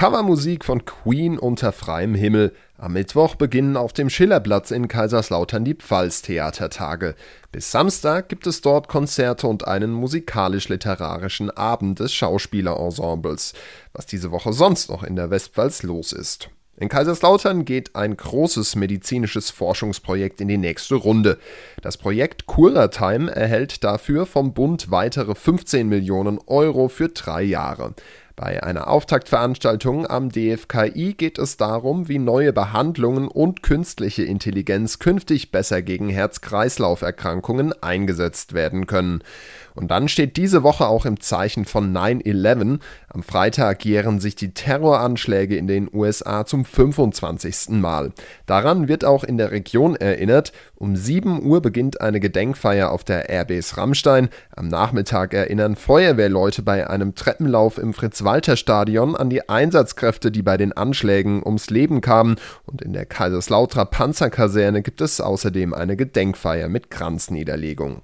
Covermusik von Queen unter freiem Himmel. Am Mittwoch beginnen auf dem Schillerplatz in Kaiserslautern die Pfalz-Theatertage. Bis Samstag gibt es dort Konzerte und einen musikalisch-literarischen Abend des Schauspielerensembles. Was diese Woche sonst noch in der Westpfalz los ist. In Kaiserslautern geht ein großes medizinisches Forschungsprojekt in die nächste Runde. Das Projekt Cura-Time erhält dafür vom Bund weitere 15 Millionen Euro für 3 Jahre. Bei einer Auftaktveranstaltung am DFKI geht es darum, wie neue Behandlungen und künstliche Intelligenz künftig besser gegen Herz-Kreislauf-Erkrankungen eingesetzt werden können. Und dann steht diese Woche auch im Zeichen von 9/11. Am Freitag jähren sich die Terroranschläge in den USA zum 25. Mal. Daran wird auch in der Region erinnert. Um 7 Uhr beginnt eine Gedenkfeier auf der Airbase Rammstein. Am Nachmittag erinnern Feuerwehrleute bei einem Treppenlauf im Fritz-Walter-Stadion an die Einsatzkräfte, die bei den Anschlägen ums Leben kamen. Und in der Kaiserslauterer Panzerkaserne gibt es außerdem eine Gedenkfeier mit Kranzniederlegung.